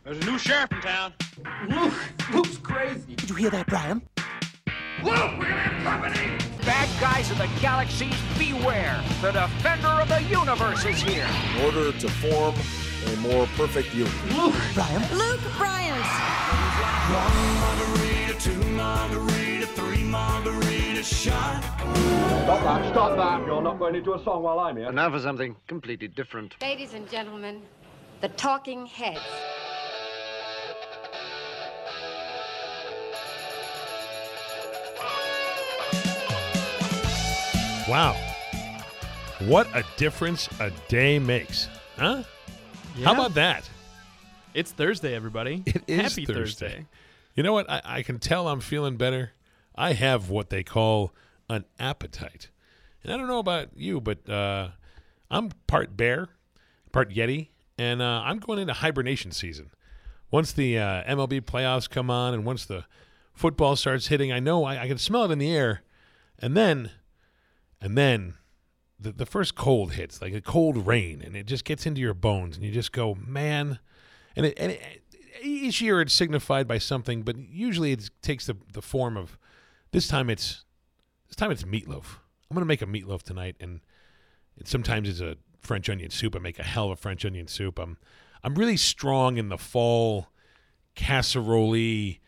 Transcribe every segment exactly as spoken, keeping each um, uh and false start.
There's a new sheriff in town. Luke! Luke's crazy. Did you hear that, Brian? Luke, we're gonna have company! Bad guys of the galaxies, beware! The defender of the universe is here! In order to form a more perfect union. Luke! Brian? Luke Bryant! One margarita, two margarita, three margarita shot. Stop that, stop that. You're not going into a song while I'm here. And now for something completely different. Ladies and gentlemen, the Talking Heads. Wow. What a difference a day makes. Huh? Yeah. How about that? It's Thursday, everybody. It is Happy Thursday. Thursday. You know what? I, I can tell I'm feeling better. I have what they call an appetite. And I don't know about you, but uh, I'm part bear, part Yeti, and uh, I'm going into hibernation season. Once the uh, M L B playoffs come on and once the football starts hitting, I know I, I can smell it in the air. And then, and then the, the first cold hits, like a cold rain, and it just gets into your bones, and you just go, man. And, it, and it, each year it's signified by something, but usually it takes the, the form of, this time it's this time it's meatloaf. I'm going to make a meatloaf tonight, and it, sometimes it's a French onion soup. I make a hell of a French onion soup. I'm, I'm really strong in the fall casserole-y,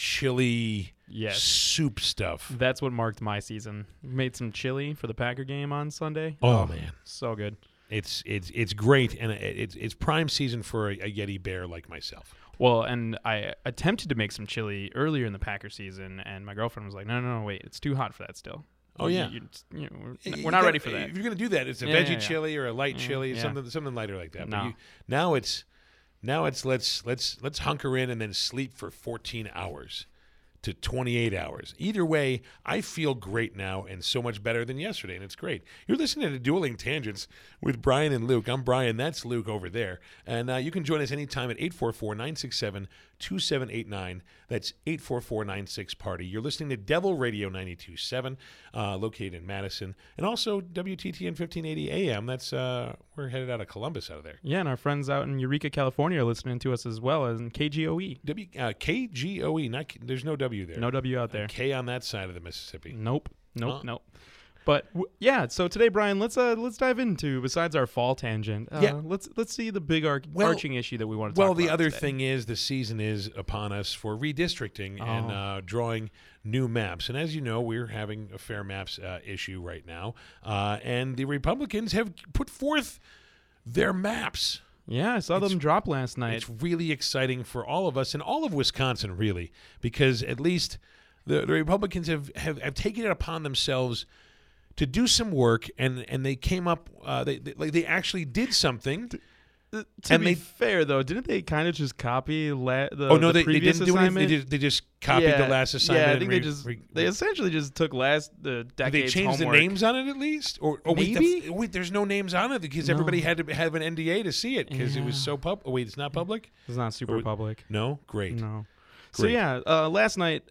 chili yes. soup stuff. That's what marked my season. Made some chili for the Packer game on Sunday. Oh, oh man. So good. It's it's it's great, and it's it's prime season for a, a Yeti bear like myself. Well, and I attempted to make some chili earlier in the Packer season, and my girlfriend was like, no, no, no, wait, it's too hot for that still. Oh, yeah. You, you, you know, we're, You we're not gotta- ready for that. If you're going to do that, it's a Yeah, veggie yeah, yeah. chili or a light Yeah, chili, yeah. something something lighter like that. No. But you, now it's now it's let's let's let's hunker in and then sleep for fourteen hours to twenty-eight hours. Either way, I feel great now and so much better than yesterday, and it's great. You're listening to Dueling Tangents with Brian and Luke. I'm Brian. That's Luke over there. And uh, you can join us anytime at eight four four, nine six seven, two seven eight nine. That's eight four four nine six party. You're listening to Devil Radio ninety-two point seven, uh, located in Madison, and also W T T N fifteen eighty A M. That's uh, we're headed out of Columbus out of there. Yeah, and our friends out in Eureka, California are listening to us as well as in K G O E. W uh, K G O E. Not K- there's no W there. No W out there. A K on that side of the Mississippi. Nope. Nope. Huh? Nope. But w- yeah, so today, Brian, let's uh let's dive into besides our fall tangent. Uh, Yeah. Let's let's see the big arc- Well- arching issue that we want to Well, talk the about other today. thing is the season is upon us for redistricting and Oh. uh, drawing new maps. And as you know, we're having a fair maps uh, issue right now. Uh, and the Republicans have put forth their maps. Yeah, I saw It's- them drop last night. It's really exciting for all of us and all of Wisconsin, really, because at least the, the Republicans have, have, have taken it upon themselves to do some work, and, and they came up, uh, they, they like they actually did something. to and be they- fair, though, didn't they kind of just copy la- the Oh no, the they, they previous didn't do anything. They assignment? just, they just copied yeah, the last assignment. Yeah, I and think re- they just re- they essentially just took last the Did decades they change homework. the names on it at least, or, or wait, the Maybe? f- wait, there's no names on it because No. everybody had to have an N D A to see it because it was Yeah. so pub. Oh, wait, it's not public. It's not super Or- public. No, great. No. So Great. yeah, uh, last night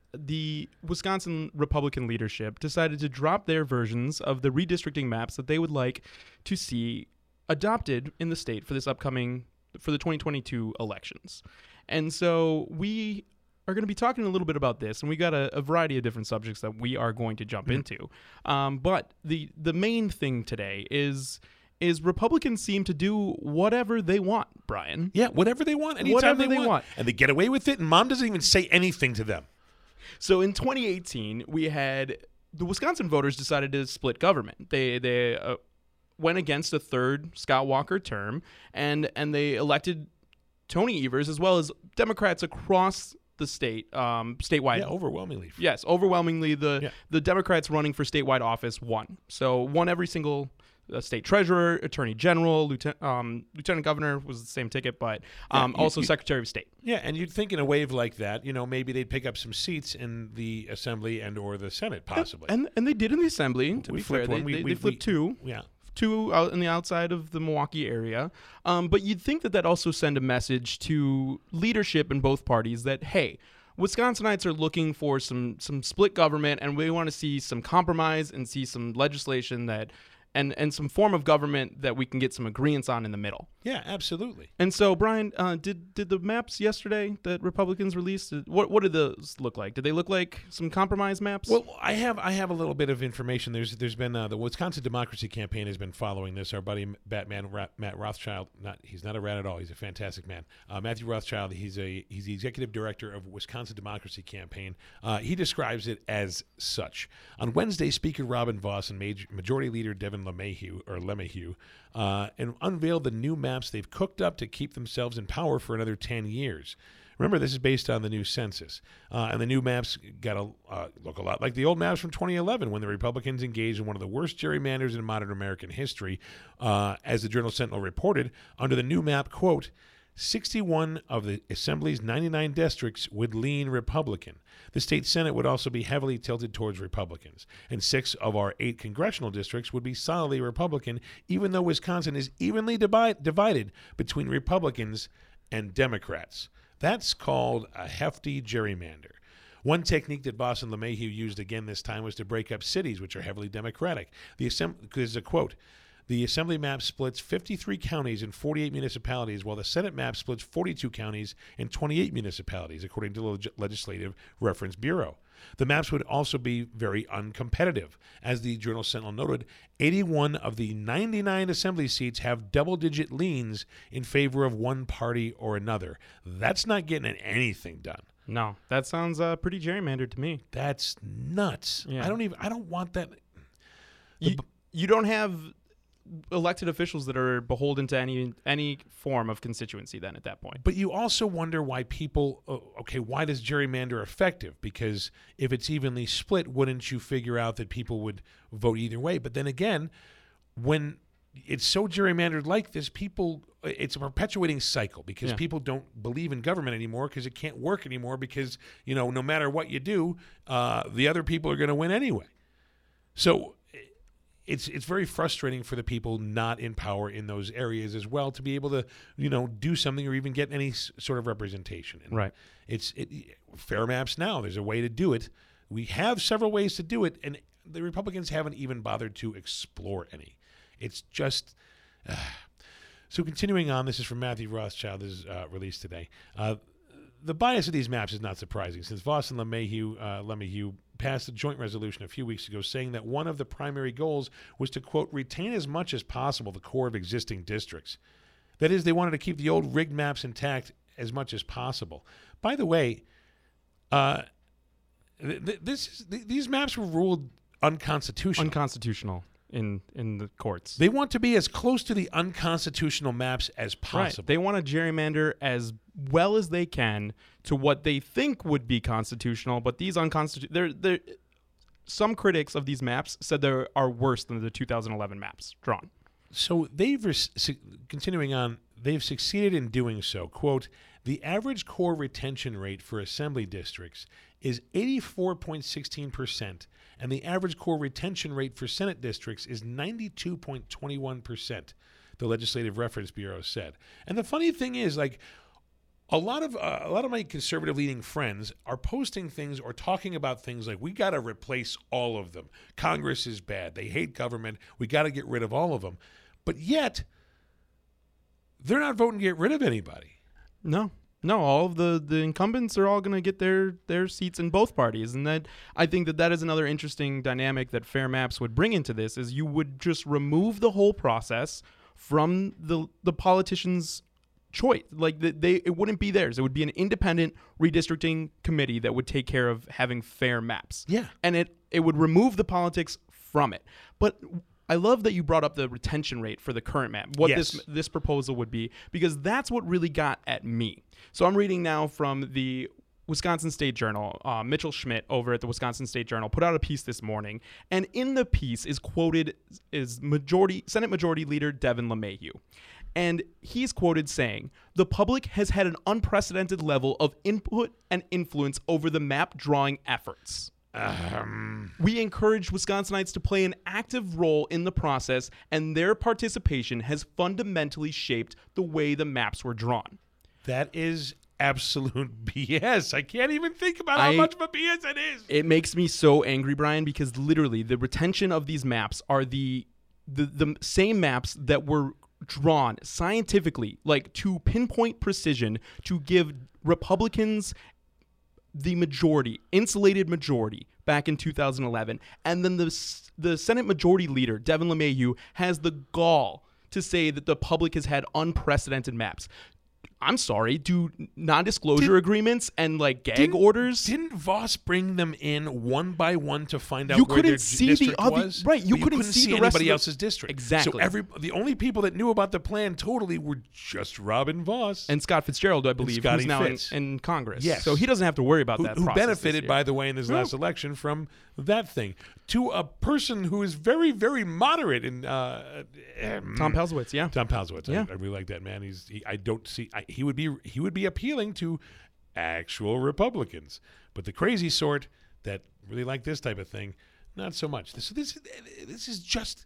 the Wisconsin Republican leadership decided to drop their versions of the redistricting maps that they would like to see adopted in the state for this upcoming for the twenty twenty-two elections. And so we are going to be talking a little bit about this, and we got a, a variety of different subjects that we are going to jump into. Um, but the the main thing today is is Republicans seem to do whatever they want, Brian. Yeah, whatever they want, anytime Whatever they, they want. want. and they get away with it. And mom doesn't even say anything to them. So in twenty eighteen, we had the Wisconsin voters decided to split government. They they uh, went against a third Scott Walker term, and and they elected Tony Evers as well as Democrats across the state, um, statewide. Yeah, overwhelmingly. Yes, overwhelmingly the Yeah. the Democrats running for statewide office won. So won every single uh, state treasurer, attorney general, lieutenant um, lieutenant governor was the same ticket, but um, Yeah, you- also you- secretary of state. Yeah, and you'd think in a wave like that, you know, maybe they'd pick up some seats in the Assembly and or the Senate, possibly. And and they did in the assembly. To We be fair, flipped they, one. We- they, we- they flipped we- two. yeah. Two out in the outside of the Milwaukee area. Um, but you'd think that that also send a message to leadership in both parties that, hey, Wisconsinites are looking for some some split government, and we want to see some compromise and see some legislation that and and some form of government that we can get some agreements on in the middle. Yeah, absolutely. And so, Brian, uh, did did the maps yesterday that Republicans released, what what did those look like? Did they look like some compromise maps? Well, I have I have a little bit of information. There's there's been uh, the Wisconsin Democracy Campaign has been following this. Our buddy Batman Ra- Matt Rothschild, not he's not a rat at all. He's a fantastic man. Uh, Matthew Rothschild. He's a he's the executive director of Wisconsin Democracy Campaign. Uh, he describes it as such. On Wednesday, Speaker Robin Vos and Major, Majority Leader Devin LeMahieu or LeMahieu uh, and unveiled the new maps they've cooked up to keep themselves in power for another ten years. Remember, this is based on the new census. Uh, and the new maps got to uh, look a lot like the old maps from twenty eleven when the Republicans engaged in one of the worst gerrymanders in modern American history. Uh, as the Journal-Sentinel reported, under the new map, quote, sixty-one of the Assembly's ninety-nine districts would lean Republican. The state Senate would also be heavily tilted towards Republicans. And six of our eight congressional districts would be solidly Republican, even though Wisconsin is evenly divi- divided between Republicans and Democrats. That's called a hefty gerrymander. One technique that Vos and LeMahieu used again this time was to break up cities, which are heavily Democratic. The Assembly, there's a quote, the Assembly map splits fifty-three counties and forty-eight municipalities, while the Senate map splits forty-two counties and twenty-eight municipalities, according to the Leg- Legislative Reference Bureau. The maps would also be very uncompetitive. As the Journal-Sentinel noted, eighty-one of the ninety-nine Assembly seats have double-digit leans in favor of one party or another. That's not getting anything done. No, that sounds uh, pretty gerrymandered to me. That's nuts. Yeah. I don't even. I don't want that. You, you don't have elected officials that are beholden to any any form of constituency then at that point. But you also wonder why people, oh, okay, why does gerrymander effective? Because if it's evenly split, wouldn't you figure out that people would vote either way? But then again, when it's so gerrymandered like this, people, it's a perpetuating cycle because Yeah. people don't believe in government anymore because it can't work anymore because, you know, no matter what you do, uh, the other people are going to win anyway. So It's it's very frustrating for the people not in power in those areas as well to be able to, you know, do something or even get any s- sort of representation. And Right. It's it, fair maps now. There's a way to do it. We have several ways to do it, and the Republicans haven't even bothered to explore any. It's just uh. So continuing on, this is from Matthew Rothschild. This is uh, released today. Uh, the bias of these maps is not surprising, since Vos and LeMahieu, uh, LeMahieu passed a joint resolution a few weeks ago saying that one of the primary goals was to, quote, retain as much as possible the core of existing districts. That is, they wanted to keep the old rigged maps intact as much as possible. By the way, uh, th- th- this is, th- these maps were ruled unconstitutional. Unconstitutional in in the courts. They want to be as close to the unconstitutional maps as possible. Right. They want to gerrymander as well as they can to what they think would be constitutional, but these unconstitutional, they're, they're, some critics of these maps said they are worse than the two thousand eleven maps drawn. So they've, res- continuing on, they've succeeded in doing so. Quote, the average core retention rate for assembly districts is eighty-four point one six percent, and the average core retention rate for Senate districts is ninety-two point two one percent, the Legislative Reference Bureau said. And the funny thing is, like, a lot of uh, a lot of my conservative-leaning friends are posting things or talking about things like, we got to replace all of them. Congress is bad. They hate government. We got to get rid of all of them. But yet, they're not voting to get rid of anybody. No. No, all of the, the incumbents are all going to get their, their seats in both parties. And that I think that that is another interesting dynamic that Fair Maps would bring into this, is you would just remove the whole process from the the politicians' choice. Like, the, they it wouldn't be theirs. It would be an independent redistricting committee that would take care of having fair maps. Yeah. And it, it would remove the politics from it. But I love that you brought up the retention rate for the current map, what Yes. this this proposal would be, because that's what really got at me. So I'm reading now from the Wisconsin State Journal. Uh, Mitchell Schmidt over at the Wisconsin State Journal put out a piece this morning, and in the piece is quoted is majority Senate Majority Leader Devin LeMahieu. And he's quoted saying, the public has had an unprecedented level of input and influence over the map drawing efforts. Um, We encourage Wisconsinites to play an active role in the process, and their participation has fundamentally shaped the way the maps were drawn. that is absolute B S. I can't even think about how I- much of a B S it is. It makes me so angry, Brian, because literally the retention of these maps are the the the same maps that were drawn scientifically, like to pinpoint precision, to give Republicans the majority, insulated majority, back in two thousand eleven. And then the the Senate Majority Leader, Devin LeMahieu, has the gall to say that the public has had unprecedented maps. I'm sorry, do non-disclosure Did- agreements and like gag Didn't- orders? Didn't Voss bring them in one by one to find out You where couldn't their see the district other- was? right, you But couldn't see the rest of anybody the- else's district. Exactly. So every the only people that knew about the plan totally were just Robin Voss. And Scott Fitzgerald, I believe, Scotty who's now in, Fitz. in Congress. Yes. So he doesesn't have to worry about who, that who process this benefited, year. by the way, in this No. last election from that thing, to a person who is very, very moderate in uh, um, Tom Palzowitz, yeah. Tom Palzowitz. Yeah. I, I really like that man. He's he, I don't see I, he would be he would be appealing to actual Republicans, but the crazy sort that really like this type of thing, not so much. This this this is just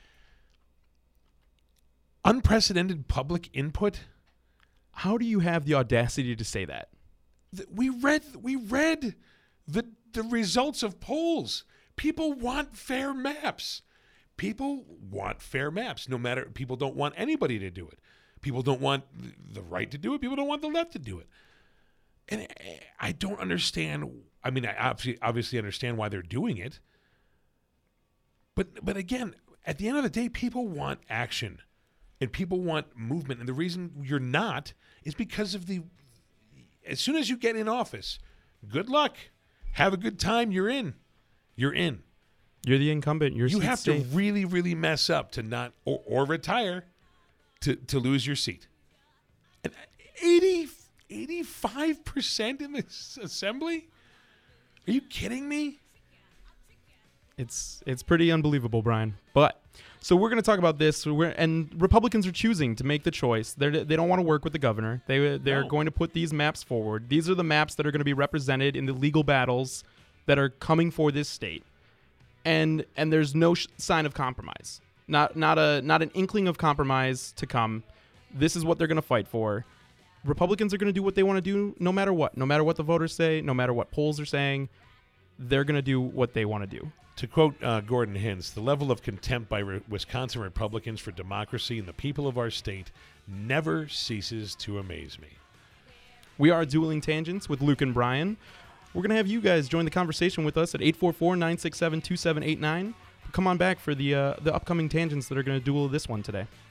unprecedented public input. How do you have the audacity to say that? Th- We read we read the the results of polls. People want fair maps. People want fair maps. No matter people don't want anybody to do it. People don't want th- the right to do it. People don't want the left to do it. And I- I don't understand. I mean, I obviously obviously understand why they're doing it. But but again, at the end of the day, people want action, and people want movement. And the reason you're not is because of the. As soon as you get in office, good luck. Have a good time. You're in. You're in. You're the incumbent. Your You seat's have to safe. really, really mess up to not or, or retire to, to lose your seat. And eighty, eighty-five percent in this assembly? Are you kidding me? It's it's pretty unbelievable, Brian. But so we're going to talk about this. We're, and Republicans are choosing to make the choice. They they don't want to work with the governor. They they're No. going to put these maps forward. These are the maps that are going to be represented in the legal battles that are coming for this state. And and there's no sh- sign of compromise. Not not a not an inkling of compromise to come. This is what they're going to fight for. Republicans are going to do what they want to do no matter what. No matter what the voters say, no matter what polls are saying, they're going to do what they want to do. To quote uh, Gordon Hintz, the level of contempt by re- Wisconsin Republicans for democracy and the people of our state never ceases to amaze me. We are Dueling Tangents with Luke and Brian. We're going to have you guys join the conversation with us at eight four four, nine six seven, two seven eight nine. Come on back for the uh, the upcoming tangents that are going to duel this one today.